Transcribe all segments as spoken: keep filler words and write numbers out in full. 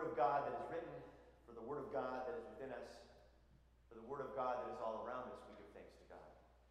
Word of God that is written, for the Word of God that is within us, for the Word of God that is all around us, we give thanks to God.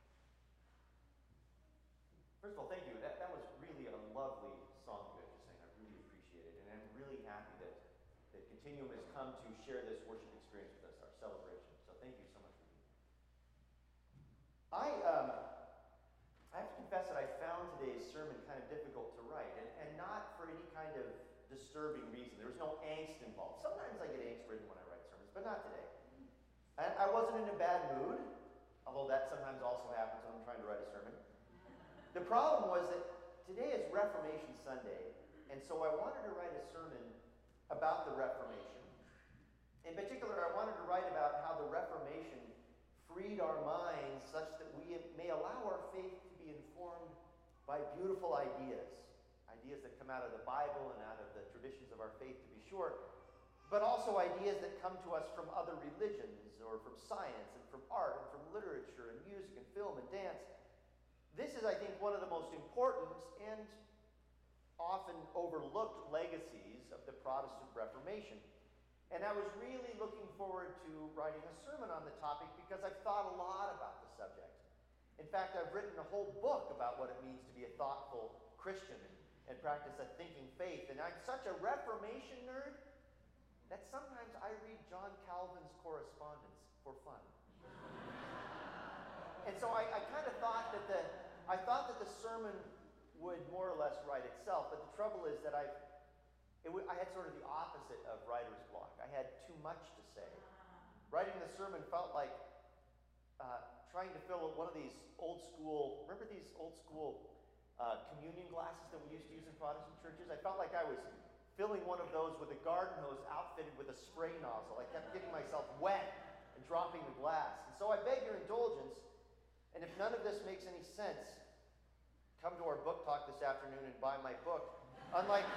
First of all, thank you. That, that was really a lovely song you guys just sang. I really appreciate it. And I'm really happy that, that Continuum has come to share this worship experience with us, our celebration. So thank you so much for being here. I, um, I have to confess that I found today's sermon kind of difficult to write, and, and not for any kind of disturbing reason. There was no angst involved. Sometimes I get angst ridden when I write sermons, but not today. I, I wasn't in a bad mood, although that sometimes also happens when I'm trying to write a sermon. The problem was that today is Reformation Sunday, and so I wanted to write a sermon about the Reformation. In particular, I wanted to write about how the Reformation freed our minds such that we may allow our faith to be informed by beautiful ideas. Ideas that come out of the Bible and out of the traditions of our faith, to be sure, but also ideas that come to us from other religions, or from science, and from art, and from literature, and music, and film, and dance. This is, I think, one of the most important and often overlooked legacies of the Protestant Reformation. And I was really looking forward to writing a sermon on the topic because I've thought a lot about the subject. In fact, I've written a whole book about what it means to be a thoughtful Christian and, and practice a thinking faith. And I'm such a Reformation nerd that sometimes I read John Calvin's correspondence for fun. And so I, I kind of thought that the I thought that the sermon would more or less write itself, but the trouble is that I it w- I had sort of the opposite of writer's block. I had too much to say. Writing the sermon felt like uh, trying to fill one of these old school, remember these old school uh, communion glasses that we used to use in Protestant churches? I felt like I was filling one of those with a garden hose outfitted with a spray nozzle. I kept getting myself wet and dropping the glass. And so I beg your indulgence. And if none of this makes any sense, come to our book talk this afternoon and buy my book. Unlike,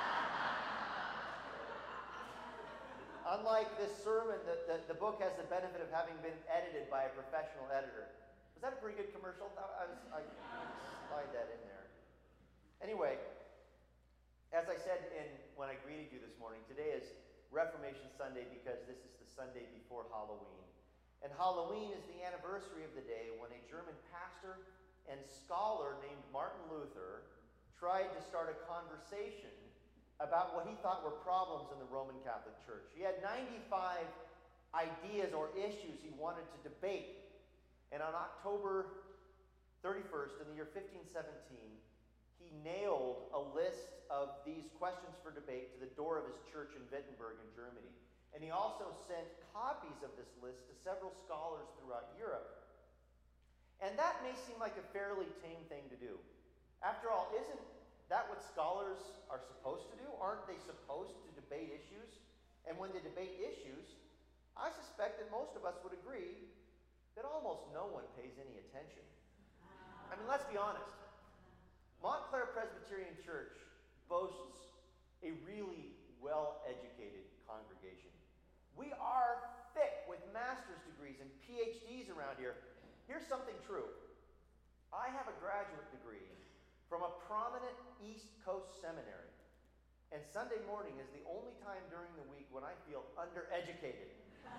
unlike this sermon, the, the, the book has the benefit of having been edited by a professional editor. Was that a pretty good commercial? I, was, I slide that in there. Anyway, as I said in when I greeted you this morning, today is Reformation Sunday because this is the Sunday before Halloween. And Halloween is the anniversary of the day when a German pastor and scholar named Martin Luther tried to start a conversation about what he thought were problems in the Roman Catholic Church. He had ninety-five ideas or issues he wanted to debate. And on October thirty-first, in the year fifteen seventeen, he nailed a list of these questions for debate to the door of his church in Wittenberg in Germany. And he also sent copies of this list to several scholars throughout Europe. And that may seem like a fairly tame thing to do. After all, isn't that what scholars are supposed to do? Aren't they supposed to debate issues? And when they debate issues, I suspect that most of us would agree that almost no one pays any attention. I mean, let's be honest. Montclair Presbyterian Church boasts a really well-educated congregation. We are thick with master's degrees and P H Ds around here. Here's something true. I have a graduate degree from a prominent East Coast seminary, and Sunday morning is the only time during the week when I feel undereducated.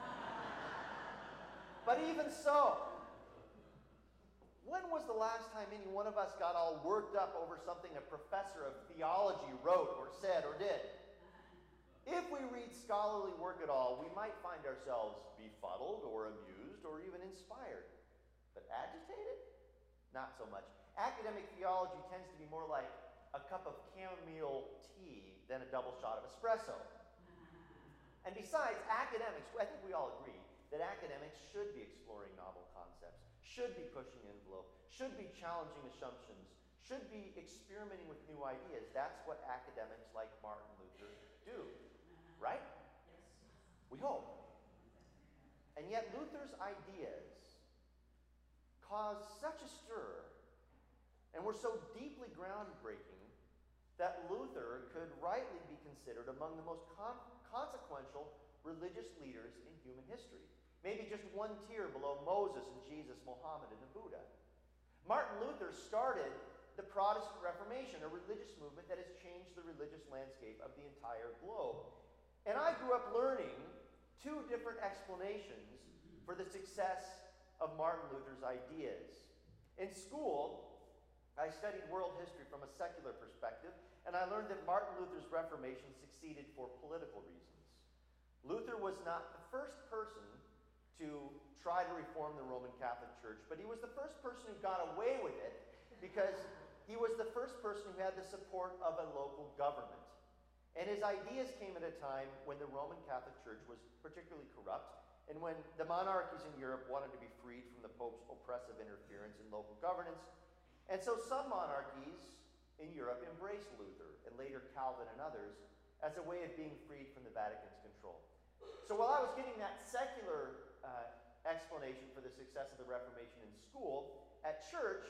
But even so, when was the last time any one of us got all worked up over something a professor of theology wrote or said or did? If we read scholarly work at all, we might find ourselves befuddled or amused or even inspired. But agitated? Not so much. Academic theology tends to be more like a cup of chamomile tea than a double shot of espresso. And besides, academics, I think we all agree that academics should be exploring novel concepts, should be pushing envelope, should be challenging assumptions, should be experimenting with new ideas. That's what academics like Martin Luther do, right? Yes. We hope. And yet Luther's ideas caused such a stir and were so deeply groundbreaking that Luther could rightly be considered among the most con- consequential religious leaders in human history. Maybe just one tier below Moses and Jesus, Muhammad, and the Buddha. Martin Luther started the Protestant Reformation, a religious movement that has changed the religious landscape of the entire globe. And I grew up learning two different explanations for the success of Martin Luther's ideas. In school, I studied world history from a secular perspective, and I learned that Martin Luther's Reformation succeeded for political reasons. Luther was not the first person to try to reform the Roman Catholic Church, but he was the first person who got away with it because he was the first person who had the support of a local government. And his ideas came at a time when the Roman Catholic Church was particularly corrupt, and when the monarchies in Europe wanted to be freed from the Pope's oppressive interference in local governance. And so some monarchies in Europe embraced Luther, and later Calvin and others, as a way of being freed from the Vatican's control. So while I was getting that secular uh, explanation for the success of the Reformation in school, at church,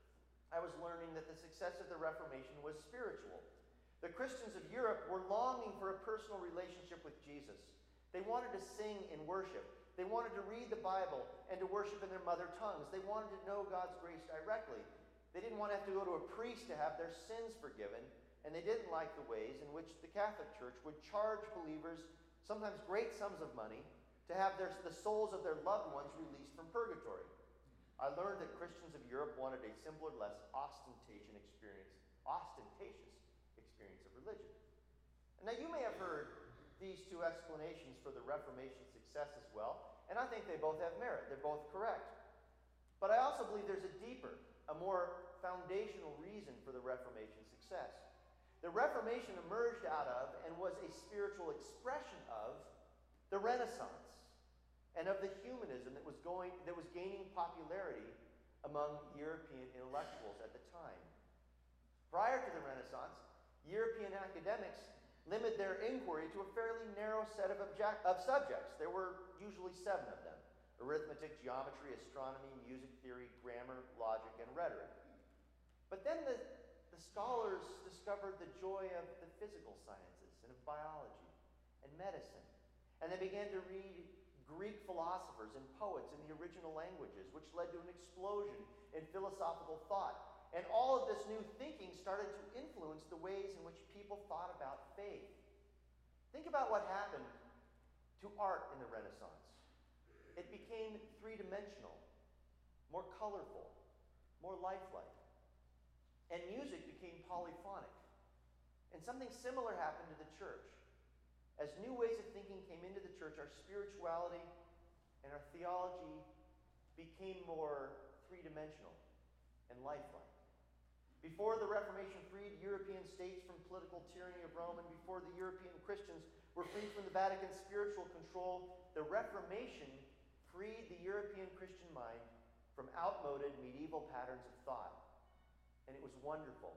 I was learning that the success of the Reformation was spiritual. The Christians of Europe were longing for a personal relationship with Jesus. They wanted to sing in worship. They wanted to read the Bible and to worship in their mother tongues. They wanted to know God's grace directly. They didn't want to have to go to a priest to have their sins forgiven, and they didn't like the ways in which the Catholic Church would charge believers sometimes great sums of money to have their, the souls of their loved ones released from purgatory. I learned that Christians of Europe wanted a simpler, less ostentatious experience, ostentatious experience of religion. And now you may have heard these two explanations for the Reformation's success as well, and I think they both have merit. They're both correct. But I also believe there's a deeper, a more foundational reason for the Reformation's success. The Reformation emerged out of and was a spiritual expression of the Renaissance and of the humanism that was going that was gaining popularity among European intellectuals at the time. Prior to the Renaissance, European academics limit their inquiry to a fairly narrow set of, object, of subjects. There were usually seven of them: arithmetic, geometry, astronomy, music theory, grammar, logic, and rhetoric. But then the, the scholars discovered the joy of the physical sciences and of biology and medicine. And they began to read Greek philosophers and poets in the original languages, which led to an explosion in philosophical thought. And all of this new thinking started to influence the ways in which people thought about faith. Think about what happened to art in the Renaissance. It became three-dimensional, more colorful, more lifelike. And music became polyphonic. And something similar happened to the church. As new ways of thinking came into the church, our spirituality and our theology became more three-dimensional and lifelike. Before the Reformation freed European states from political tyranny of Rome, and before the European Christians were freed from the Vatican's spiritual control, the Reformation freed the European Christian mind from outmoded medieval patterns of thought. And it was wonderful.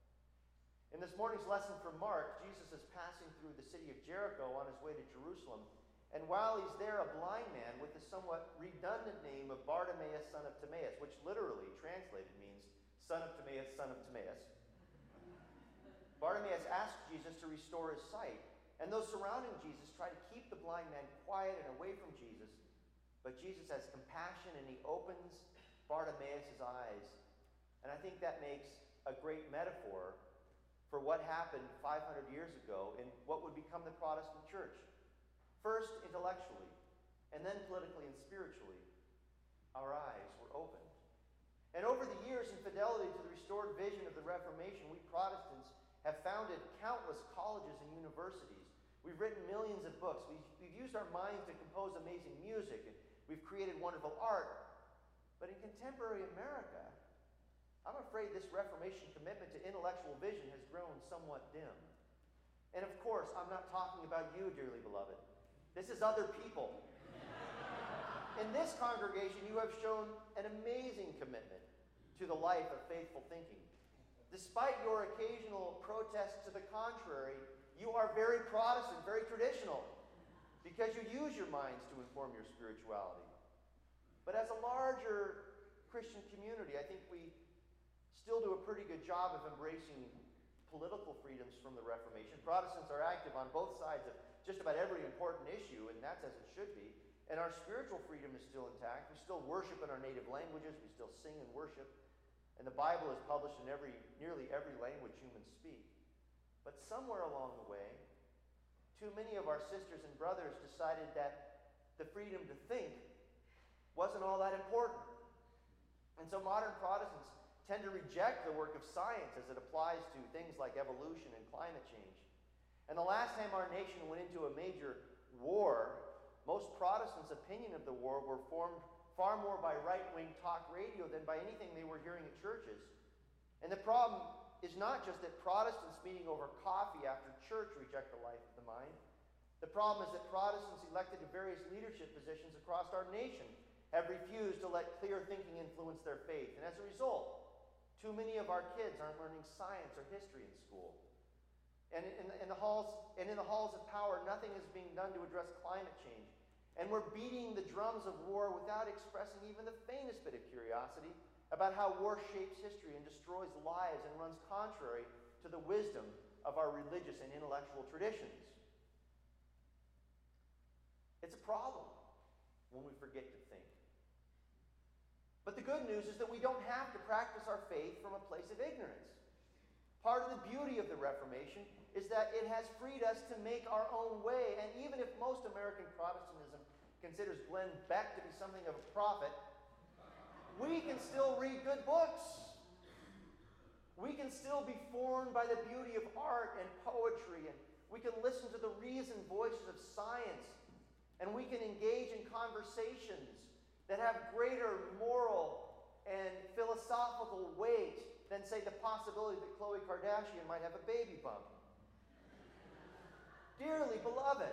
In this morning's lesson from Mark, Jesus is passing through the city of Jericho on his way to Jerusalem. And while he's there, a blind man with the somewhat redundant name of Bartimaeus, son of Timaeus, which literally translated means son of Timaeus, son of Timaeus. Bartimaeus asks Jesus to restore his sight. And those surrounding Jesus try to keep the blind man quiet and away from Jesus. But Jesus has compassion and he opens Bartimaeus' eyes. And I think that makes a great metaphor for what happened five hundred years ago in what would become the Protestant church. First, intellectually, and then politically and spiritually, our eyes were opened. And over the years, in fidelity to the restored vision of the Reformation, we Protestants have founded countless colleges and universities. We've written millions of books. We've, we've used our minds to compose amazing music. And we've created wonderful art. But in contemporary America, I'm afraid this Reformation commitment to intellectual vision has grown somewhat dim. And of course, I'm not talking about you, dearly beloved. This is other people. In this congregation, you have shown an amazing commitment to the life of faithful thinking. Despite your occasional protests to the contrary, you are very Protestant, very traditional, because you use your minds to inform your spirituality. But as a larger Christian community, I think we still do a pretty good job of embracing political freedoms from the Reformation. Protestants are active on both sides of just about every important issue, and that's as it should be. And our spiritual freedom is still intact. We still worship in our native languages. We still sing and worship. And the Bible is published in every, nearly every language humans speak. But somewhere along the way, too too many of our sisters and brothers decided that the freedom to think wasn't all that important. And so modern Protestants tend to reject the work of science as it applies to things like evolution and climate change. And the last time our nation went into a major war, most Protestants' opinion of the war were formed far more by right-wing talk radio than by anything they were hearing at churches. And the problem is not just that Protestants meeting over coffee after church reject the life of the mind. The problem is that Protestants elected to various leadership positions across our nation have refused to let clear thinking influence their faith. And as a result, too many of our kids aren't learning science or history in school. And in, in, the halls, and in the halls of power, nothing is being done to address climate change. And we're beating the drums of war without expressing even the faintest bit of curiosity about how war shapes history and destroys lives and runs contrary to the wisdom of our religious and intellectual traditions. It's a problem when we forget to think. But the good news is that we don't have to practice our faith from a place of ignorance. Part of the beauty of the Reformation is that it has freed us to make our own way. And even if most American Protestantism considers Glenn Beck to be something of a prophet, we can still read good books. We can still be formed by the beauty of art and poetry, and we can listen to the reasoned voices of science, and we can engage in conversations that have greater moral and philosophical weight than, say, the possibility that Khloe Kardashian might have a baby bump. Dearly beloved,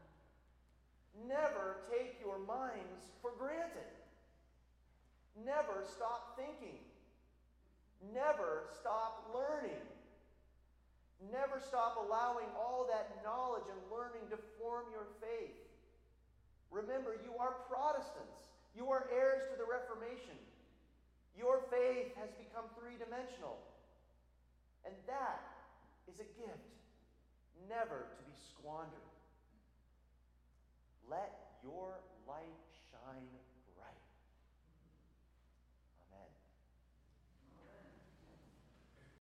never take your minds for granted. Never stop thinking. Never stop learning. Never stop allowing all that knowledge and learning to form your faith. Remember, you are Protestants. You are heirs to the Reformation. Your faith has become three-dimensional. And that is a gift, never to be squandered. Let your light shine